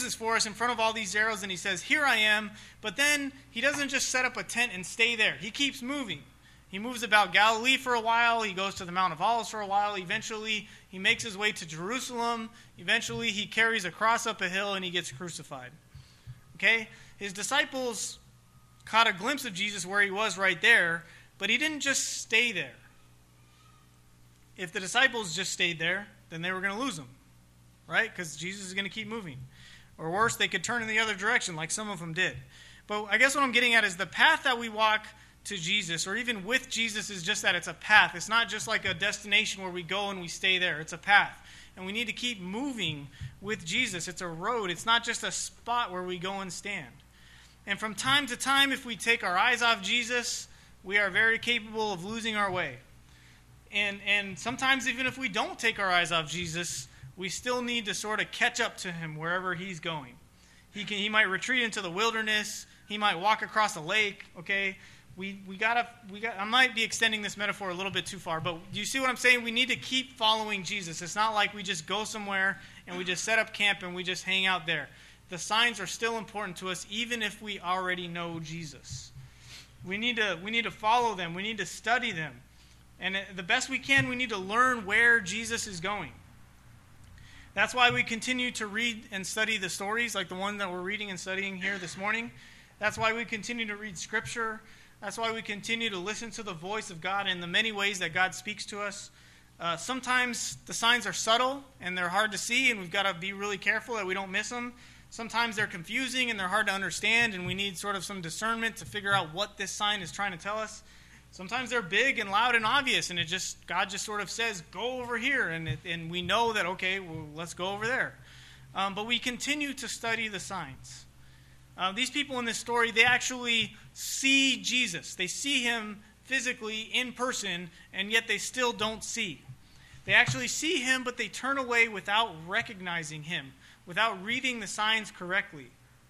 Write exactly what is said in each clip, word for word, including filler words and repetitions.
places for us in front of all these arrows, and he says, here I am. But then he doesn't just set up a tent and stay there. He keeps moving. He moves about Galilee for a while. He goes to the Mount of Olives for a while. Eventually, he makes his way to Jerusalem. Eventually, he carries a cross up a hill, and he gets crucified. Okay? His disciples caught a glimpse of Jesus where he was right there, but he didn't just stay there. If the disciples just stayed there, then they were going to lose him, right? Because Jesus is going to keep moving. Or worse, they could turn in the other direction like some of them did. But I guess what I'm getting at is the path that we walk to Jesus, or even with Jesus, is just that it's a path. It's not just like a destination where we go and we stay there. It's a path. And we need to keep moving with Jesus. It's a road. It's not just a spot where we go and stand. And from time to time, if we take our eyes off Jesus, we are very capable of losing our way. And and sometimes even if we don't take our eyes off Jesus, we still need to sort of catch up to him wherever he's going. He can he might retreat into the wilderness. He might walk across a lake. Okay, we we gotta we got. I might be extending this metaphor a little bit too far, but do you see what I'm saying? We need to keep following Jesus. It's not like we just go somewhere and we just set up camp and we just hang out there. The signs are still important to us, even if we already know Jesus. We need to we need to follow them. We need to study them. And the best we can, we need to learn where Jesus is going. That's why we continue to read and study the stories, like the one that we're reading and studying here this morning. That's why we continue to read Scripture. That's why we continue to listen to the voice of God in the many ways that God speaks to us. Uh, sometimes the signs are subtle and they're hard to see, and we've got to be really careful that we don't miss them. Sometimes they're confusing and they're hard to understand, and we need sort of some discernment to figure out what this sign is trying to tell us. Sometimes they're big and loud and obvious, and it just God just sort of says, go over here, and it, and we know that, okay, well, let's go over there. Um, but we continue to study the signs. Uh, these people in this story, they actually see Jesus. They see him physically in person, and yet they still don't see. They actually see him, but they turn away without recognizing him, without reading the signs correctly.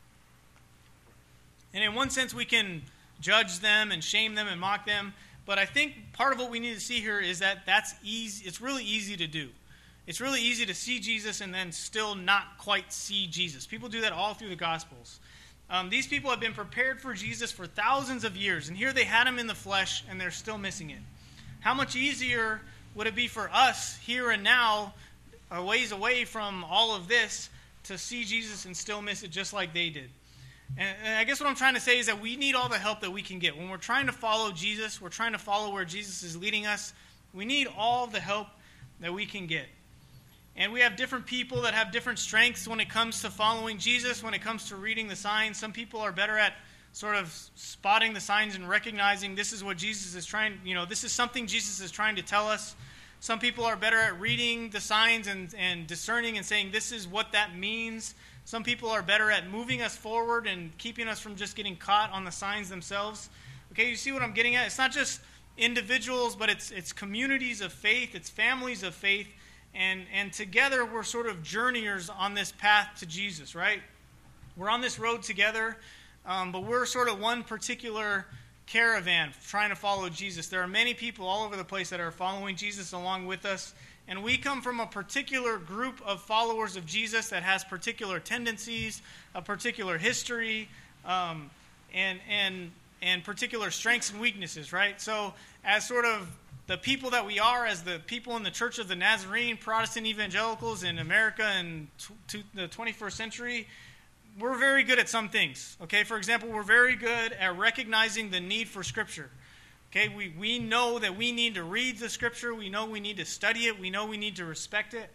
And in one sense, we can judge them and shame them and mock them. But I think part of what we need to see here is that that's easy. It's really easy to do. It's really easy to see Jesus and then still not quite see Jesus. People do that all through the Gospels. Um, these people have been prepared for Jesus for thousands of years, and here they had him in the flesh, and they're still missing it. How much easier would it be for us here and now, a ways away from all of this, to see Jesus and still miss it just like they did? And I guess what I'm trying to say is that we need all the help that we can get. When we're trying to follow Jesus, we're trying to follow where Jesus is leading us, we need all the help that we can get. And we have different people that have different strengths when it comes to following Jesus, when it comes to reading the signs. Some people are better at sort of spotting the signs and recognizing this is what Jesus is trying, you know, this is something Jesus is trying to tell us. Some people are better at reading the signs and, and discerning and saying this is what that means. Some people are better at moving us forward and keeping us from just getting caught on the signs themselves. Okay, you see what I'm getting at? It's not just individuals, but it's it's communities of faith, it's families of faith, and, and together we're sort of journeyers on this path to Jesus, right? We're on this road together, um, but we're sort of one particular caravan trying to follow Jesus. There are many people all over the place that are following Jesus along with us. And we come from a particular group of followers of Jesus that has particular tendencies, a particular history, um, and and and particular strengths and weaknesses, right? So as sort of the people that we are, as the people in the Church of the Nazarene, Protestant evangelicals in America in t- t- the twenty-first century, we're very good at some things. Okay, for example, we're very good at recognizing the need for Scripture. Okay, we, we know that we need to read the Scripture. We know we need to study it. We know we need to respect it.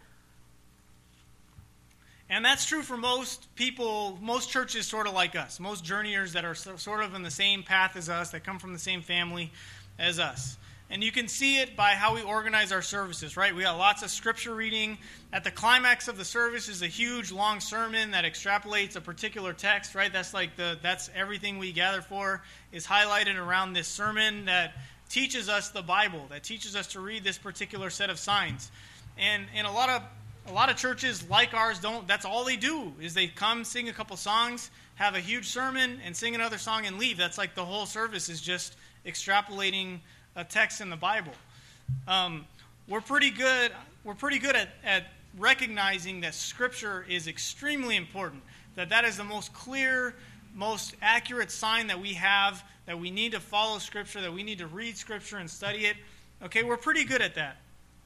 And that's true for most people, most churches sort of like us, most journeyers that are so, sort of in the same path as us, that come from the same family as us. And you can see it by how we organize our services, right? We got lots of Scripture reading. At the climax of the service is a huge, long sermon that extrapolates a particular text, right? That's like the that's everything we gather for is highlighted around this sermon that teaches us the Bible, that teaches us to read this particular set of signs. And and a lot of a lot of churches like ours don't. That's all they do is they come, sing a couple songs, have a huge sermon, and sing another song and leave. That's like the whole service is just extrapolating a text in the Bible. Um, we're pretty good. We're pretty good at, at recognizing that Scripture is extremely important, that that is the most clear, most accurate sign that we have, that we need to follow Scripture, that we need to read Scripture and study it. Okay, we're pretty good at that.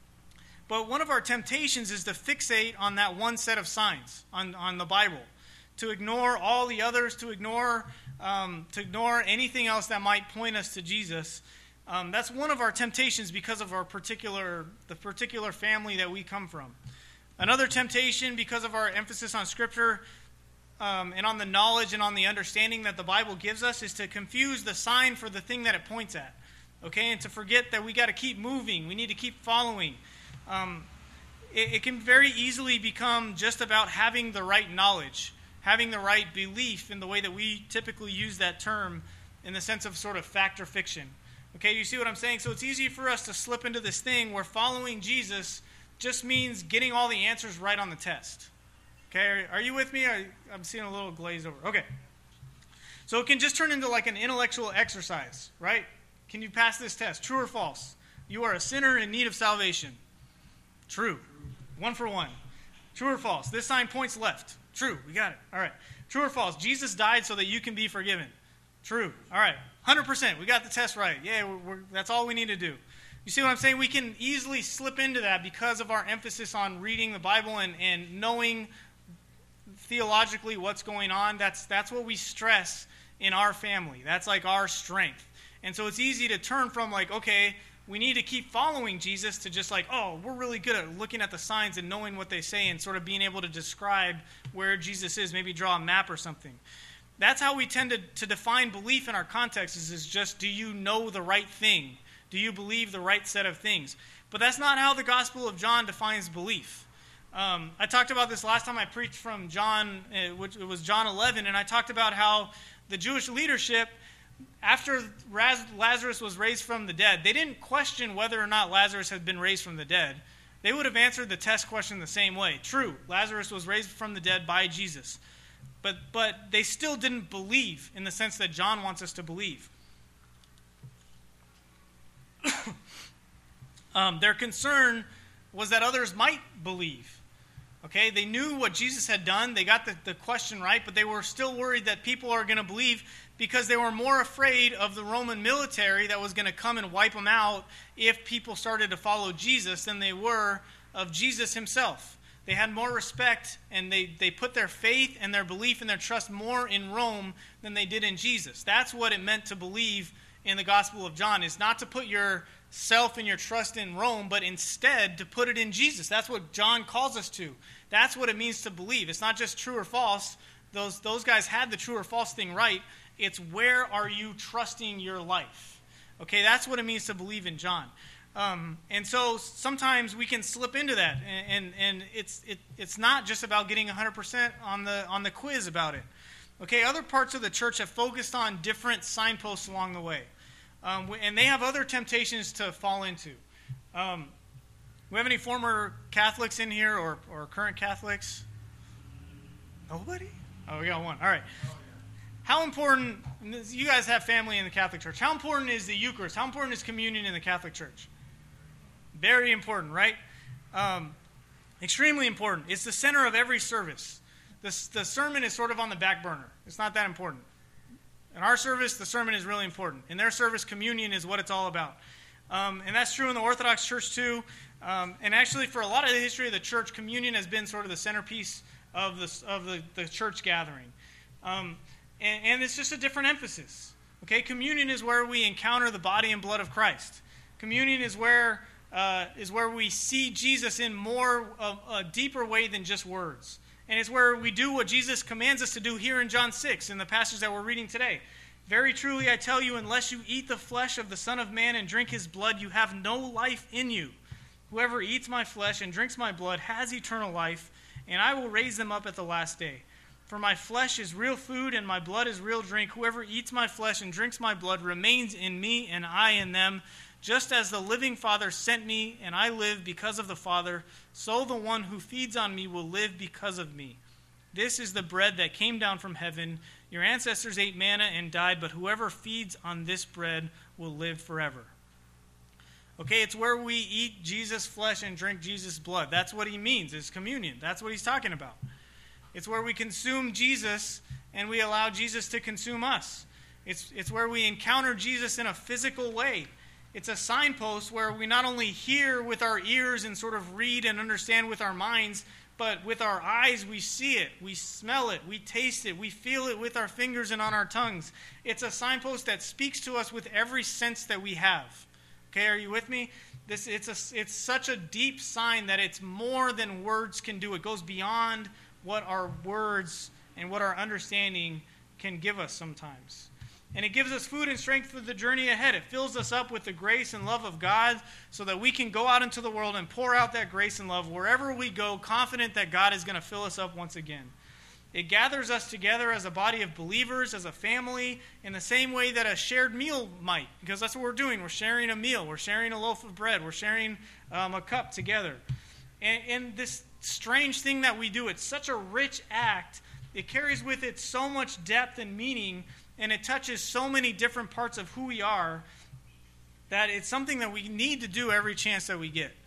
But one of our temptations is to fixate on that one set of signs, on, on the Bible, to ignore all the others, to ignore um, to ignore anything else that might point us to Jesus. Um, that's one of our temptations because of our particular the particular family that we come from. Another temptation, because of our emphasis on Scripture um, and on the knowledge and on the understanding that the Bible gives us, is to confuse the sign for the thing that it points at. Okay, and to forget that we got to keep moving, we need to keep following. Um, it, it can very easily become just about having the right knowledge, having the right belief in the way that we typically use that term in the sense of sort of fact or fiction. Okay, you see what I'm saying? So it's easy for us to slip into this thing where following Jesus just means getting all the answers right on the test. Okay, are, are you with me? Are, I'm seeing a little glaze over. Okay. So it can just turn into like an intellectual exercise, right? Can you pass this test? True or false? You are a sinner in need of salvation. True. One for one. True or false? This sign points left. True. We got it. All right. True or false? Jesus died so that you can be forgiven. True. All right. one hundred percent. We got the test right. Yeah, we're, we're, that's all we need to do. You see what I'm saying? We can easily slip into that because of our emphasis on reading the Bible and, and knowing theologically what's going on. That's, that's what we stress in our family. That's like our strength. And so it's easy to turn from like, okay, we need to keep following Jesus, to just like, oh, we're really good at looking at the signs and knowing what they say and sort of being able to describe where Jesus is, maybe draw a map or something. That's how we tend to, to define belief in our context, is, is just, do you know the right thing? Do you believe the right set of things? But that's not how the Gospel of John defines belief. Um, I talked about this last time I preached from John, uh, which it was John eleven, and I talked about how the Jewish leadership, after Lazarus was raised from the dead, they didn't question whether or not Lazarus had been raised from the dead. They would have answered the test question the same way. True, Lazarus was raised from the dead by Jesus. But but they still didn't believe in the sense that John wants us to believe. um, their concern was that others might believe. Okay, they knew what Jesus had done. They got the, the question right, but they were still worried that people are going to believe, because they were more afraid of the Roman military that was going to come and wipe them out if people started to follow Jesus than they were of Jesus himself. They had more respect, and they, they put their faith and their belief and their trust more in Rome than they did in Jesus. That's what it meant to believe in the Gospel of John, is not to put yourself and your trust in Rome, but instead to put it in Jesus. That's what John calls us to. That's what it means to believe. It's not just true or false. Those, those guys had the true or false thing right. It's where are you trusting your life? Okay, that's what it means to believe in John. Um, and so sometimes we can slip into that, and and, and it's it, it's not just about getting one hundred percent on the on the quiz about it. Okay, other parts of the church have focused on different signposts along the way, um, and they have other temptations to fall into. Um, we have any former Catholics in here, or or current Catholics? Nobody? Oh, we got one. All right. How important, you guys have family in the Catholic Church, how important is the Eucharist? How important is communion in the Catholic Church? Very important, right? Um, extremely important. It's the center of every service. The, the sermon is sort of on the back burner. It's not that important. In our service, the sermon is really important. In their service, communion is what it's all about. Um, and that's true in the Orthodox Church too. Um, and actually, for a lot of the history of the church, communion has been sort of the centerpiece of the, of the, the church gathering. Um, And, and it's just a different emphasis. Okay, communion is where we encounter the body and blood of Christ. Communion is where uh, is where we see Jesus in more of a deeper way than just words. And it's where we do what Jesus commands us to do here in John six, in the passage that we're reading today. Very truly I tell you, unless you eat the flesh of the Son of Man and drink his blood, you have no life in you. Whoever eats my flesh and drinks my blood has eternal life, and I will raise them up at the last day. For my flesh is real food, and my blood is real drink. Whoever eats my flesh and drinks my blood remains in me, and I in them. Just as the living Father sent me, and I live because of the Father, so the one who feeds on me will live because of me. This is the bread that came down from heaven. Your ancestors ate manna and died, but whoever feeds on this bread will live forever. Okay, it's where we eat Jesus' flesh and drink Jesus' blood. That's what he means, is communion. That's what he's talking about. It's where we consume Jesus and we allow Jesus to consume us. It's, it's where we encounter Jesus in a physical way. It's a signpost where we not only hear with our ears and sort of read and understand with our minds, but with our eyes we see it, we smell it, we taste it, we feel it with our fingers and on our tongues. It's a signpost that speaks to us with every sense that we have. Okay, are you with me? This it's a it's such a deep sign that it's more than words can do. It goes beyond what our words and what our understanding can give us sometimes. And it gives us food and strength for the journey ahead. It fills us up with the grace and love of God so that we can go out into the world and pour out that grace and love wherever we go, confident that God is going to fill us up once again. It gathers us together as a body of believers, as a family, in the same way that a shared meal might, because that's what we're doing. We're sharing a meal. We're sharing a loaf of bread. We're sharing um, a cup together. And, and this strange thing that we do, it's such a rich act. It carries with it so much depth and meaning, and it touches so many different parts of who we are that it's something that we need to do every chance that we get.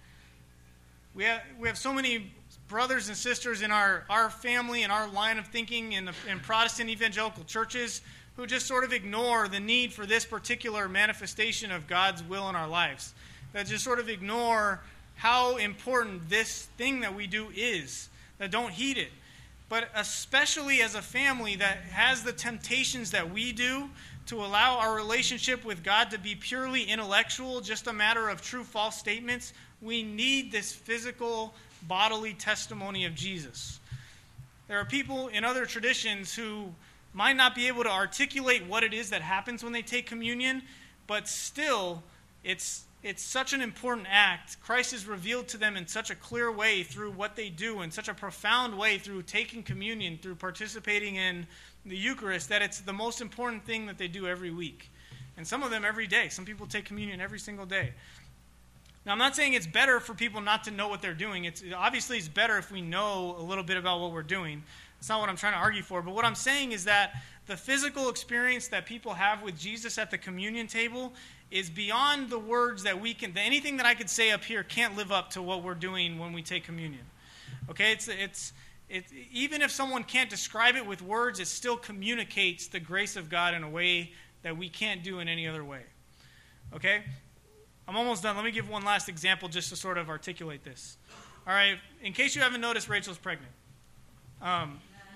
We have, we have so many brothers and sisters in our, our family and our line of thinking in, the, in Protestant evangelical churches who just sort of ignore the need for this particular manifestation of God's will in our lives. That just sort of ignore how important this thing that we do is, that don't heed it. But especially as a family that has the temptations that we do to allow our relationship with God to be purely intellectual, just a matter of true false statements, we need this physical, bodily testimony of Jesus. There are people in other traditions who might not be able to articulate what it is that happens when they take communion, but still, it's it's such an important act. Christ is revealed to them in such a clear way through what they do, in such a profound way through taking communion, through participating in the Eucharist, that it's the most important thing that they do every week. And some of them every day. Some people take communion every single day. Now, I'm not saying it's better for people not to know what they're doing. It's obviously it's better if we know a little bit about what we're doing. That's not what I'm trying to argue for. But what I'm saying is that the physical experience that people have with Jesus at the communion table is beyond the words that we can, anything that I could say up here can't live up to what we're doing when we take communion. Okay, it's it's it, even if someone can't describe it with words, it still communicates the grace of God in a way that we can't do in any other way. Okay? I'm almost done. Let me give one last example just to sort of articulate this. All right, in case you haven't noticed, Rachel's pregnant. Um,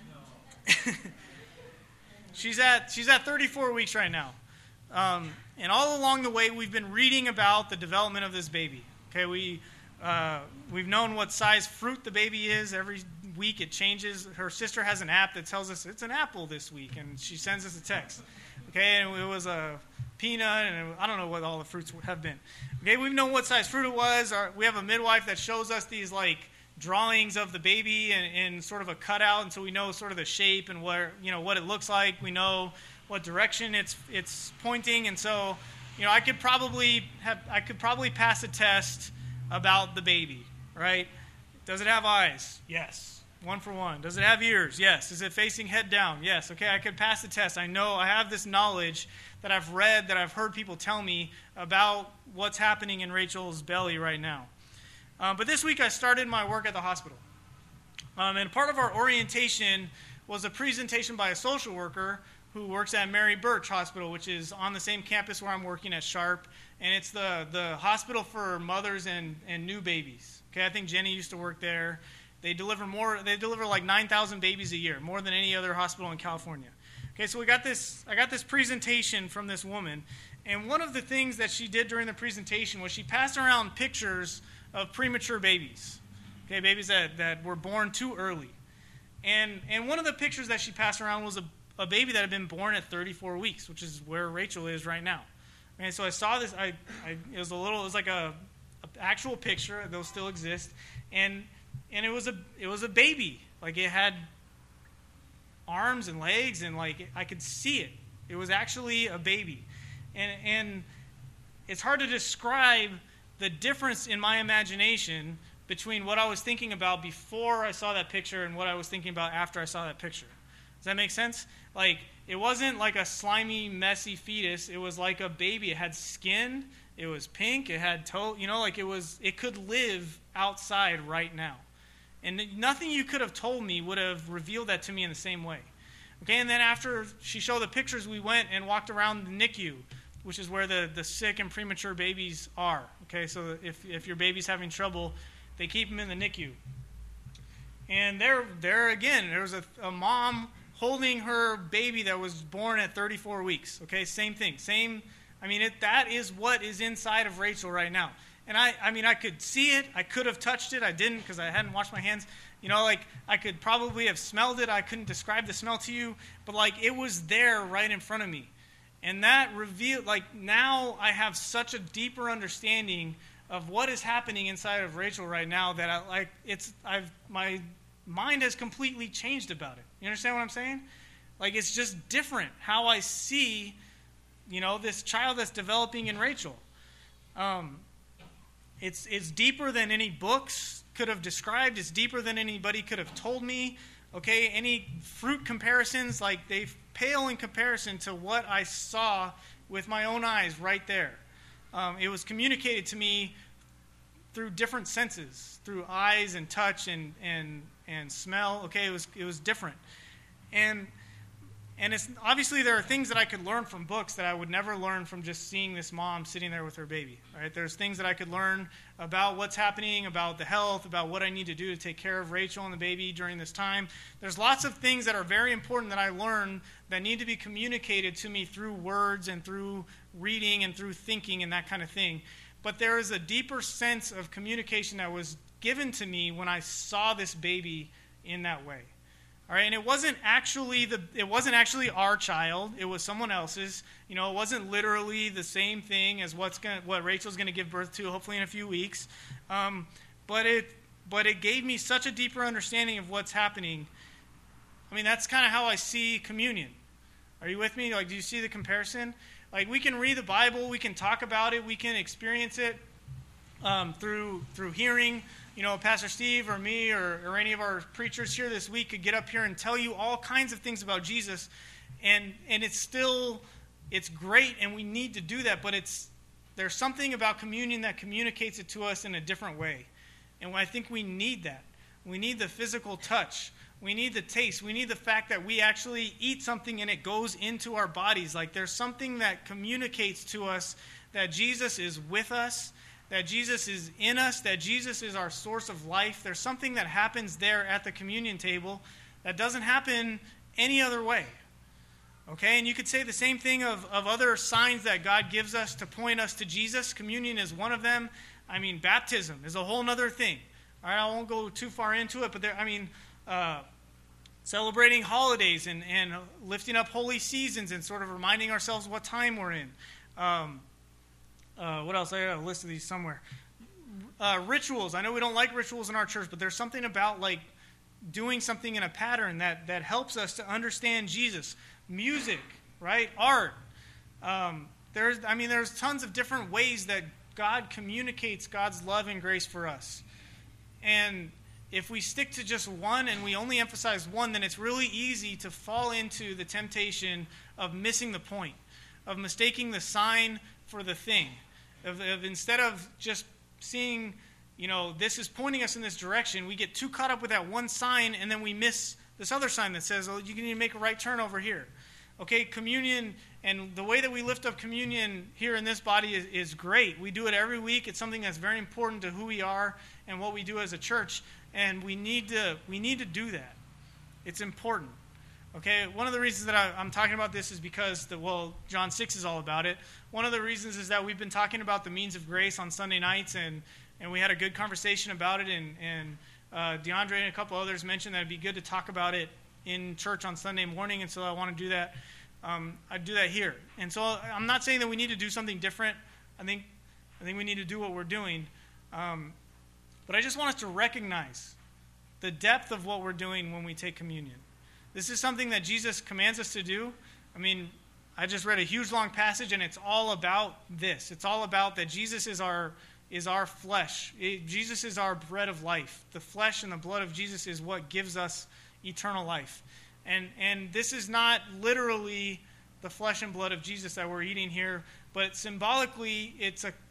she's at she's at thirty-four weeks right now. Um, and all along the way, we've been reading about the development of this baby. Okay, we, uh, we've known what size fruit the baby is. Every week it changes. Her sister has an app that tells us it's an apple this week, and she sends us a text. Okay, and it was a peanut, and I don't know what all the fruits have been. Okay, we've known what size fruit it was. Our, we have a midwife that shows us these, like, drawings of the baby in, in sort of a cutout, and so we know sort of the shape and where, you know, what it looks like. We know what direction it's it's pointing, and so, you know, I could probably have I could probably pass a test about the baby, right? Does it have eyes? Yes. One for one. Does it have ears? Yes. Is it facing head down? Yes. Okay, I could pass the test. I know I have this knowledge that I've read, that I've heard people tell me about what's happening in Rachel's belly right now. Um, but this week I started my work at the hospital. Um, and part of our orientation was a presentation by a social worker who works at Mary Birch Hospital, which is on the same campus where I'm working at Sharp. And it's the, the hospital for mothers and, and new babies. Okay, I think Jenny used to work there. They deliver more. They deliver like nine thousand babies a year, more than any other hospital in California. Okay, so we got this. I got this presentation from this woman, and one of the things that she did during the presentation was she passed around pictures of premature babies. Okay, babies that, that were born too early, and and one of the pictures that she passed around was a, a baby that had been born at thirty-four weeks, which is where Rachel is right now. And so I saw this. I, I it was a little. It was like a, a actual picture. Those still exist, and. And it was a it was a baby. Like, it had arms and legs, and like I could see it. It was actually a baby. And and it's hard to describe the difference in my imagination between what I was thinking about before I saw that picture and what I was thinking about after I saw that picture. Does that make sense? Like, it wasn't like a slimy, messy fetus. It was like a baby. It had skin. It was pink. It had toe, you know, like it was, it could live outside right now. And nothing you could have told me would have revealed that to me in the same way. Okay, and then after she showed the pictures, we went and walked around the N I C U, which is where the, the sick and premature babies are. Okay, so if, if your baby's having trouble, they keep them in the N I C U. And there, there again, there was a, a mom holding her baby that was born at thirty-four weeks. Okay, same thing. Same, I mean, it, that is what is inside of Rachel right now. And I, I mean, I could see it. I could have touched it. I didn't because I hadn't washed my hands. You know, like, I could probably have smelled it. I couldn't describe the smell to you. But, like, it was there right in front of me. And that revealed, like, now I have such a deeper understanding of what is happening inside of Rachel right now that, I, like, it's, I've, my mind has completely changed about it. You understand what I'm saying? Like, it's just different how I see, you know, this child that's developing in Rachel. Um, it's it's deeper than any books could have described. It's deeper than anybody could have told me. Okay, any fruit comparisons, like, they pale in comparison to what I saw with my own eyes right there. Um, it was communicated to me through different senses, through eyes and touch and and and smell. Okay, it was it was different, and and it's obviously there are things that I could learn from books that I would never learn from just seeing this mom sitting there with her baby. Right? There's things that I could learn about what's happening, about the health, about what I need to do to take care of Rachel and the baby during this time. There's lots of things that are very important that I learn that need to be communicated to me through words and through reading and through thinking and that kind of thing. But there is a deeper sense of communication that was given to me when I saw this baby in that way. All right, and it wasn't actually the it wasn't actually our child. It was someone else's. You know, it wasn't literally the same thing as what's going what Rachel's going to give birth to, hopefully in a few weeks. Um, but it but it gave me such a deeper understanding of what's happening. I mean, that's kind of how I see communion. Are you with me? Like, do you see the comparison? Like, we can read the Bible, we can talk about it, we can experience it um, through through hearing. You know, Pastor Steve or me or, or any of our preachers here this week could get up here and tell you all kinds of things about Jesus, and and it's still, it's great, and we need to do that, but it's there's something about communion that communicates it to us in a different way, and I think we need that. We need the physical touch. We need the taste. We need the fact that we actually eat something and it goes into our bodies. Like, there's something that communicates to us that Jesus is with us, that Jesus is in us, that Jesus is our source of life. There's something that happens there at the communion table that doesn't happen any other way. Okay, and you could say the same thing of, of other signs that God gives us to point us to Jesus. Communion is one of them. I mean, baptism is a whole other thing. All right, I won't go too far into it, but there, I mean, uh, celebrating holidays and, and lifting up holy seasons and sort of reminding ourselves what time we're in. Um, Uh, what else? I got a list of these somewhere. Uh, rituals. I know we don't like rituals in our church, but there's something about, like, doing something in a pattern that, that helps us to understand Jesus. Music, right? Art. Um, there's, I mean, there's tons of different ways that God communicates God's love and grace for us. And if we stick to just one and we only emphasize one, then it's really easy to fall into the temptation of missing the point, of mistaking the sign for the thing. Of, of instead of just seeing, you know, this is pointing us in this direction, we get too caught up with that one sign, and then we miss this other sign that says, oh, you need to make a right turn over here. Okay, communion, and the way that we lift up communion here in this body is, is great. We do it every week. It's something that's very important to who we are and what we do as a church, and we need to we need to do that. It's important. Okay, one of the reasons that I, I'm talking about this is because, the, well, John six is all about it. One of the reasons is that we've been talking about the means of grace on Sunday nights, and, and we had a good conversation about it, and, and uh, DeAndre and a couple others mentioned that it'd be good to talk about it in church on Sunday morning, and so I want to do that. Um, I do that here. And so I'm not saying that we need to do something different. I think I think we need to do what we're doing. Um, but I just want us to recognize the depth of what we're doing when we take communion. This is something that Jesus commands us to do. I mean, I just read a huge long passage, and it's all about this. It's all about that Jesus is our is our flesh. It, Jesus is our bread of life. The flesh and the blood of Jesus is what gives us eternal life. And and this is not literally the flesh and blood of Jesus that we're eating here, but symbolically it's a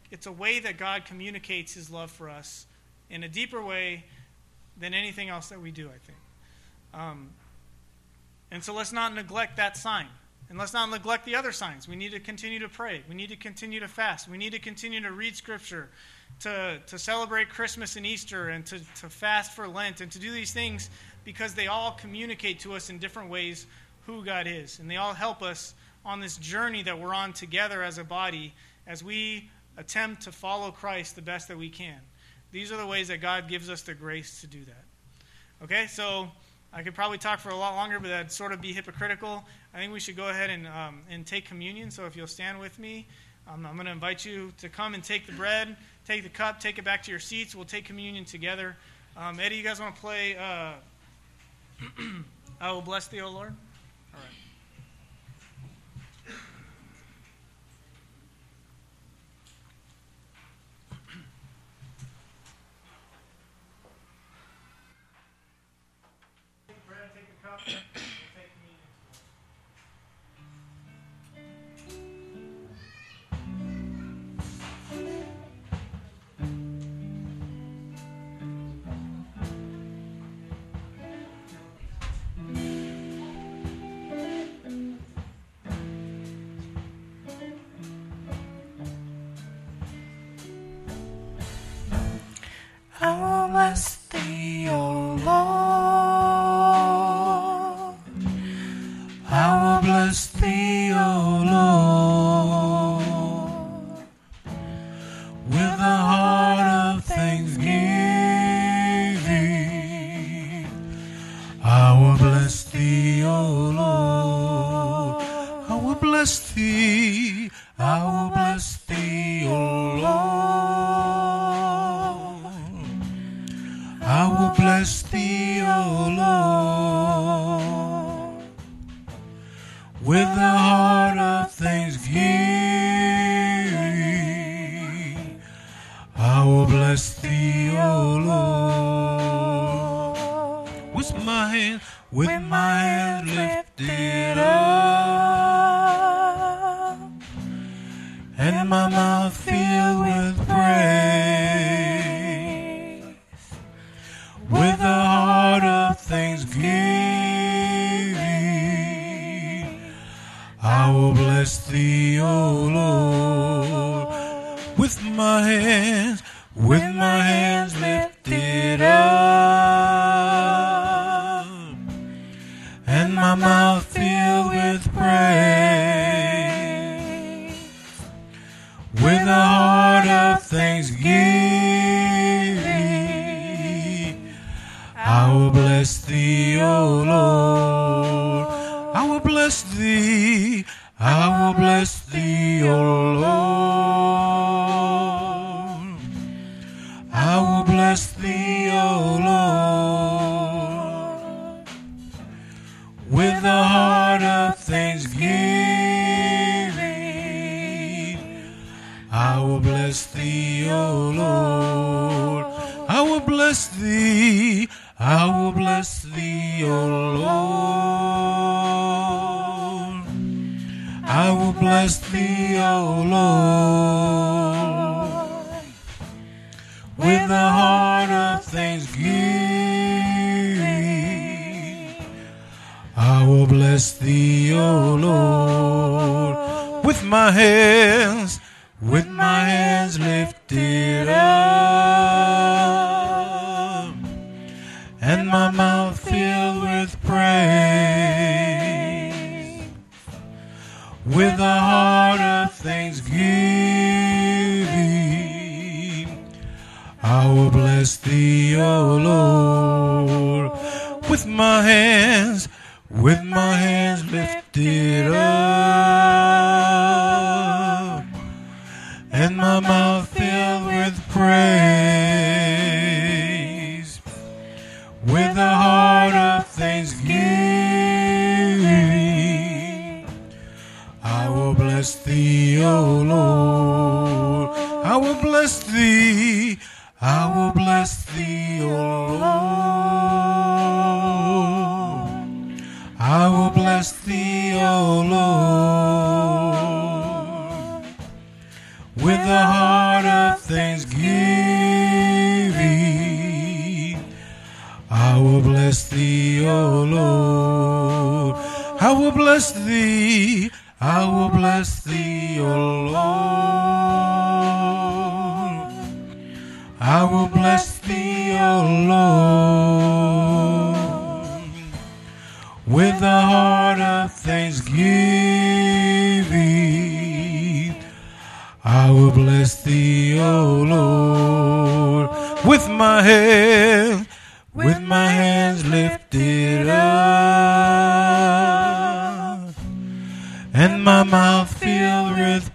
it's a way that God communicates his love for us in a deeper way than anything else that we do, I think. Um, and so let's not neglect that sign. And let's not neglect the other signs. We need to continue to pray. We need to continue to fast. We need to continue to read Scripture, to, to celebrate Christmas and Easter, and to, to fast for Lent, and to do these things because they all communicate to us in different ways who God is. And they all help us on this journey that we're on together as a body as we attempt to follow Christ the best that we can. These are the ways that God gives us the grace to do that. Okay, so I could probably talk for a lot longer, but that'd sort of be hypocritical. I think we should go ahead and um, and take communion. So if you'll stand with me, um, I'm going to invite you to come and take the bread, take the cup, take it back to your seats. We'll take communion together. Um, Eddie, you guys want to play uh, I Will Bless Thee, O Lord? All right. I will bless thee, O Lord. I will bless thee, O Lord, with a heart of thanksgiving. I will bless thee, O Lord. I will bless thee. I will bless thee, O Lord. I will bless thee, O Lord, with a heart of thanksgiving. I will bless thee, O Lord, with my hand, with my hand lifted up, and my mouth filled with praise, with a heart of thanksgiving. I will bless thee, O Lord, with my hands, with my hands lifted up, and my mouth filled with praise, with a heart of thanksgiving. I will bless thee, O Lord. I will bless thee. I will bless thee, O Lord. I will bless thee, O Lord, with a heart of thanksgiving. I will bless thee, O Lord. I will bless thee. I will bless thee, O Lord. I will bless thee, O Lord, with a heart of thanksgiving. I will bless thee, O Lord, with my hands, with my hands lifted up, and my mouth filled with praise, with a heart of thanksgiving. I will bless thee, O Lord, with my hands, with my hands lifted up, and my mouth filled with praise, with a heart of thanksgiving. I will bless thee, O Lord. I will bless thee. I will bless thee, O Lord. I will bless thee, O Lord, with a heart I will bless thee. I will bless thee, O Lord. I will bless thee, O Lord, with a heart of thanksgiving. I will bless thee, O Lord, with my hand, with my hands lifted up, and my mouth filled with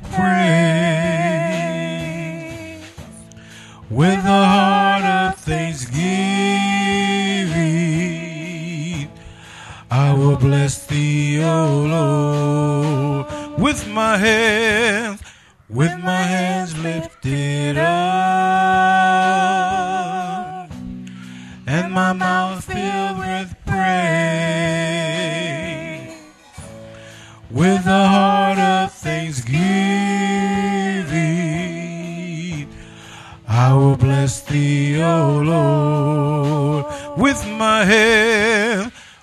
praise, with a heart of thanksgiving. I will bless thee, O Lord, with my hands, with my hands lifted up, and my mouth filled with praise, with a heart of thanksgiving. I will bless thee, O Lord, with my hand,